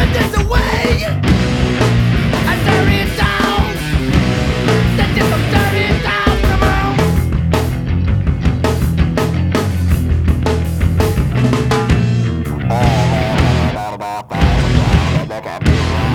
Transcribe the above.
there's a way. I tear it down. That just I'm tear it down. Come on. All